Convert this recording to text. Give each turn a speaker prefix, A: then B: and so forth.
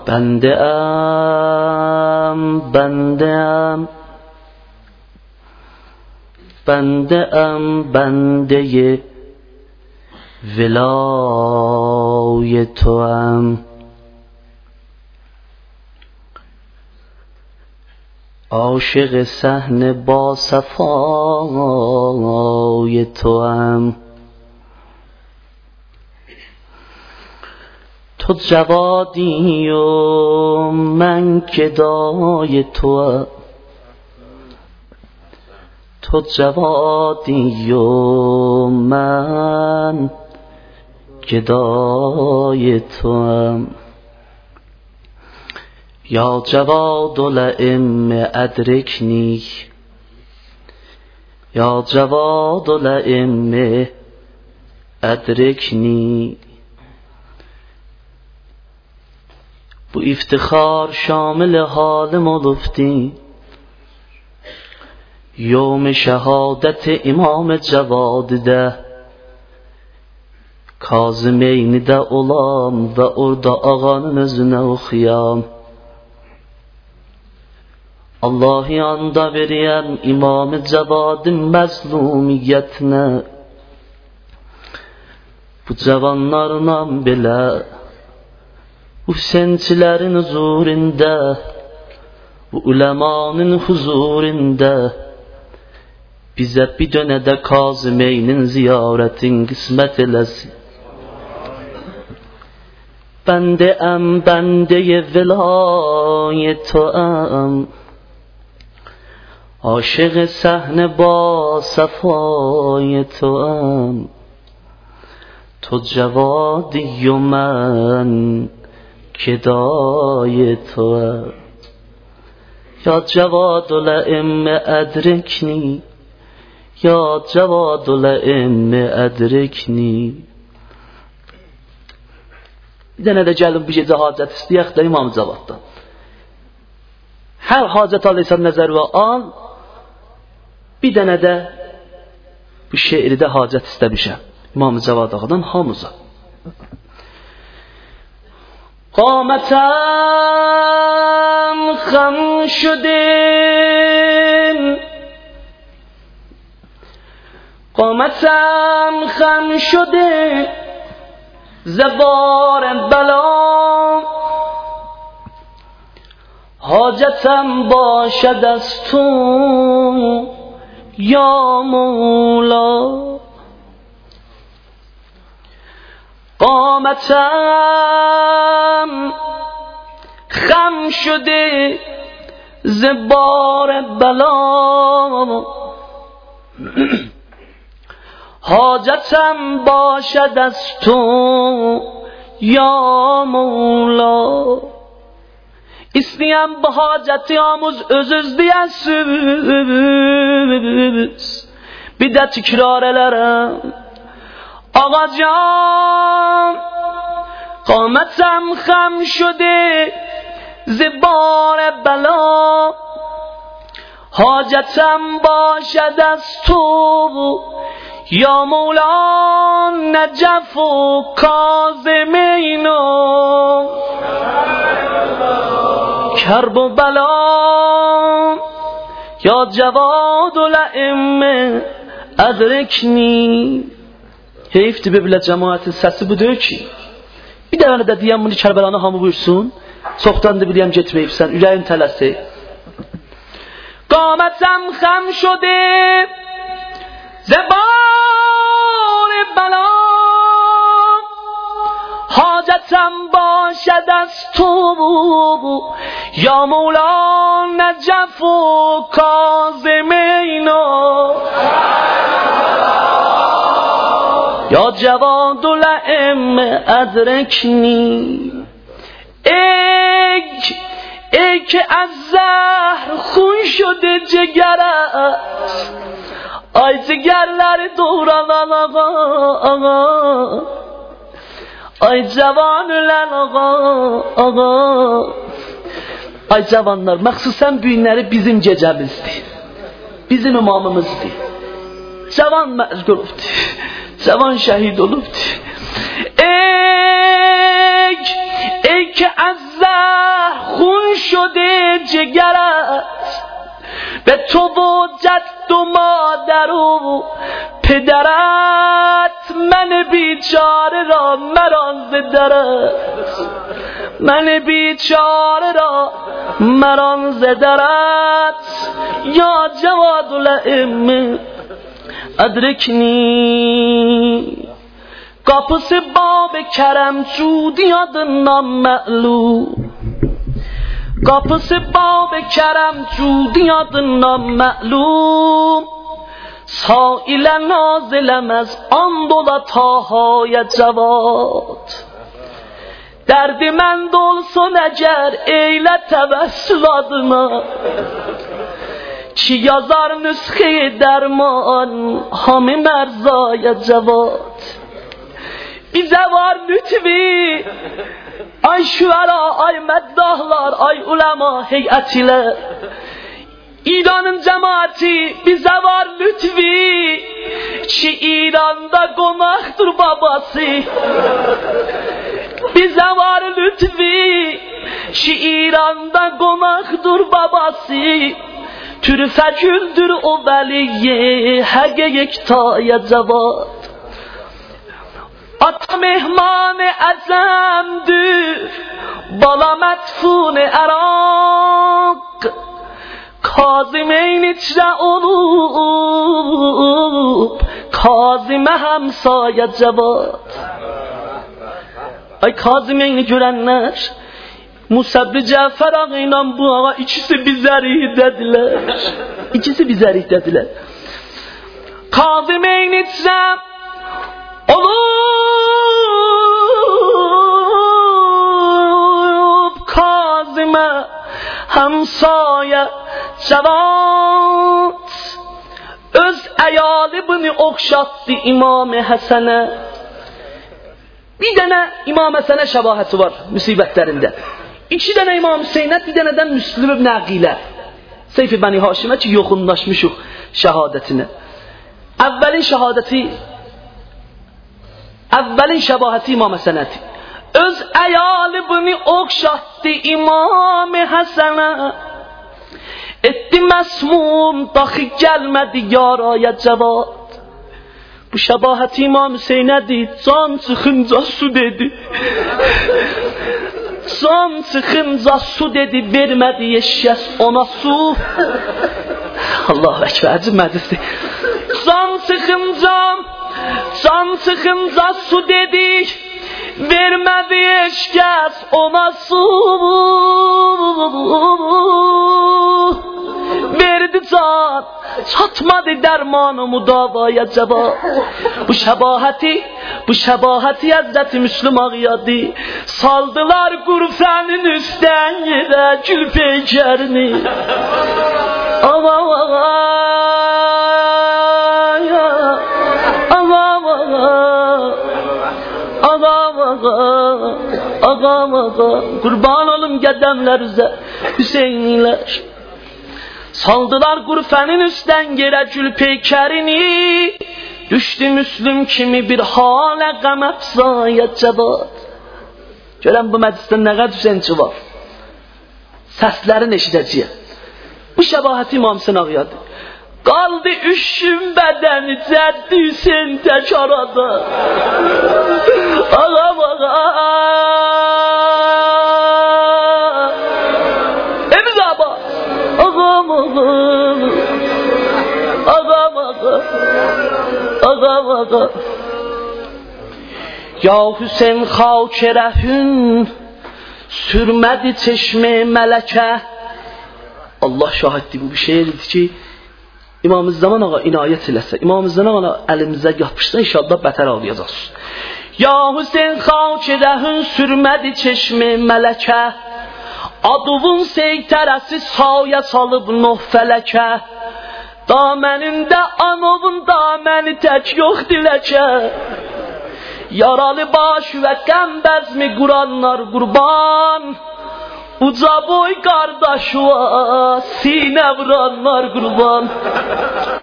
A: بنده ام بنده ولای توام، عاشق صحن با صفای توام. تو جوادی و من گدای توام، تو جوادی و من گدای توام. یا جواد الائمه ادرکنی، یا جواد الائمه ادرکنی. bu افتخار شامل حال ملفتین، یوم شهادت امام جواد ده کاظمین ده olam ve orada ağanın özüne okuyam. Allah'ı anda veriyem İmam-ı Cevad'ın məzlumiyyətinə. Bu cavanlarla belə bu sençilərin huzurində, bu ulemanın huzurində bizə bir dönə də Kazımeynin ziyaretin qismət eləsin. Bəndəyəm, bəndəyə velayət toam, عاشق صحن با صفای توام. تو جوادی و من گدای توام. یا جواد الائمه ادرکنی، یا جواد الائمه ادرکنی. Bir dənə də gəlin bir gecə hacət istəyək də İmam Cavaddan. Hər hacət alırsan nəzərə al. Bir dənə də bu şeirdə hacət istəmişəm İmam Cavad ağadan hamıza. قامتم خم شده، قامتم خم شده زوار بلا، حاجتم باشد از تو یا مولا. قامتم خم شده ز بار بلا، حاجتم باشد از تو یا مولا. İstəyəm bu hacəti amuz öz-özləyəsiz, bir də təkrar elərəm. Ağacan, قامتم خم شده ز بار بلا، حاجتم باشد از تو یا مولا. نجف و کاظمین و کرب و بلا، یا جواد الائمه ادرکنی. Heyifdir belə cəmaətin səsi budur ki, bir dənə də deyəm bunu Kərbəlanı hamı buyursun. Çoxdan da biləyəm getməyibsən, ürəyin tələsi. قامتم خم شده زبار بلا، حاجتم باشد از تو یا مولا. نجف و کاظمین یا جواد الائمه ادرکنی. ای که از زهر خون شده جگرت، ay cigerleri doğranan ağa، ay cavanlar ağa. Ay cavanlar, məxsusən bu günləri bizim gecəmizdir, bizim imamımızdır. Cavan mərg olubdur, cavan şəhid olubdur. Ey ki که از زهر خون شده جگرت، به تو و جد و مادر و پدرت، من بیچاره را مران ز درت، من بیچاره را مران ز درت. یا جواد الائمه ادرکنی. Kapısı bab-ı kerem cudi adından ma'lum, kapısı bab-ı kerem cudi adından ma'lum, sailen nazilemez andola tahaya cevat. Derdimend olsun eğer eyle tevessül adına, ki yazar nüshe derman hami merzaya cevat. Bize var lütfi, ay şüvera, ay meddahlar, ay ulema heyetiler. İran'ın cemaati bize var lütfi, ki İran'da konaktır babası. Bize var lütfi, ki İran'da konaktır babası. Türfe güldür o veliye, hege yektaya cevat. Ata mehman-ı azamdır, bala metfun Irak. Kazımeyn içre olup, Kazime hamsaya cevat. Ay Kazımeyn'i görenler, Musabbi Cafer ağayla bu ağa ikisi bizerih dediler. İkisi bizerih dediler. Kazımeyn içre olup, Kazime hamsaya cevat. Öz ayali bunu okşattı İmam-ı Hasan'a. Bir tane İmam Hasan'a şebaheti var musibetlerinde. İki tane İmam Hüseyin'e, bir taneden Müslüm ibn Aqile. Seyf-i Beni Haşim'e ki yokunlaşmışıq şehadetine. Evvelin şebaheti İmam Hasan'eti. Öz ayali bunu okşattı İmam Hasan'a. Etti mesmum dahi gelmedi yaraya cevat. Bu şebaheti İmam Hüseyin'edi. Can çıkınca su dedi. Can çıkınca su dedi. Vermedi yeşyes ona su. Allahu Ekber, acımadısı. Can çıkınca su dedi. Vermedi yeşyes ona su. Verdi can, çatmadı dermanı mudavaya cevat. Bu şebaheti Hazreti Müslüm ağayadı. Saldılar gurfenin üstten yere gül peykerini. Ağam ağa, kurban olum gedemlerinize Hüseyinler. Saldılar gurfenin üstten yere gül peykerini. Düştü Müslüm kimi bir hale gam efzaya cevat. Görən bu məclisdə nə qədər Hüseynçi var. Səslərini eşidəcəyəm. Bu şəbahəti İmam Hüseyn ağayadı. Qaldı üşüm bədəni cəddi Hüseyn tək arada. Ağam ağa. Emiz abi. Ağam ağa. Ağam ağa. Ağam ağa. Ya Hüseyn xakerəhün sürmədi çeşme mələkə. Allah şahiddir, bu bir şeirdir ki İmam-ı Zaman ağa inayət eləsə, İmam-ı Zaman ağa əlimizə yapışsa inşallah bətər ağlayacağız. Ya Hüseyn xakerəhün sürmədi çeşme mələkə. Aduvun seytərəsi saya salıb noh fələkə. Damənində anovun daməni tək yox diləkə. Yaralı baş ve qəmbəz mi Kur'anlar kurban. Uca boy kardeş var, sinə vuranlar kurban.